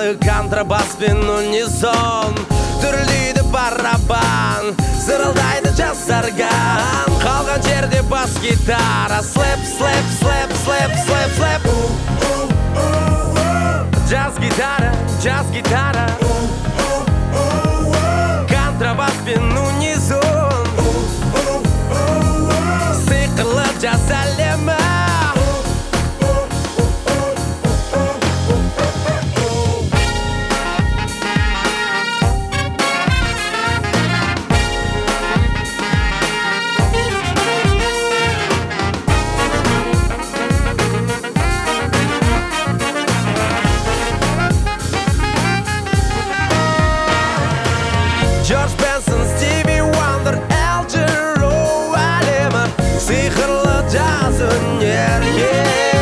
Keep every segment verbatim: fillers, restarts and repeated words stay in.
Контрабас пен унисон, түрлейді барабан, зырылдайды жасарган. Қалған жерде бас гитара, слэп, слэп, слэп, слэп, слэп, слэп. Джаз гитара, джаз гитара, контрабас пен унизон, сиқырлы джаз әлемі. Джордж Бенсон, Стиви Уандер, Эл Джеро әлемі, сиқырлы джаз өнерге.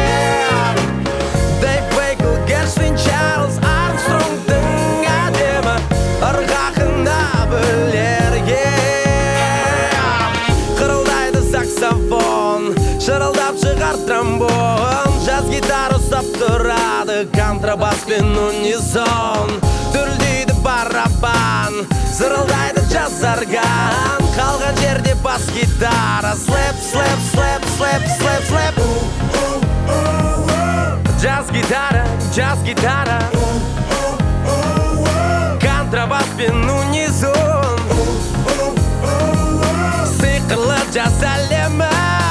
Дэйв Вейкл, Гершвин, Чарльз Армстронгтың әдемі, ырғақына бөлерге. Қырылдайды саксофон, шырылдап шығар тромбон, джаз гитара ұстап тұрады, контрабас пен унисон, дүрілдейді барабан, зырылдайды жазарган. Қалған жерде бас гитара, слэп, слэп, слэп, слэп, слэп, слэп. Джаз гитара, джаз гитара, контрабас пен унизон, сиқырлы джаз әлемі.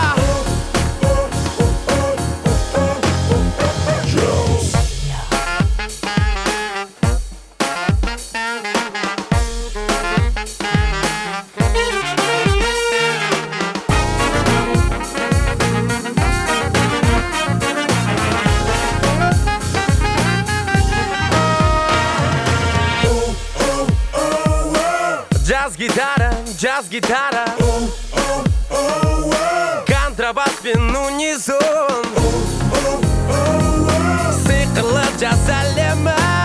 Джаз гитара, джаз гитара, контрабас пен унизон, сиқырлы джаз әлемі.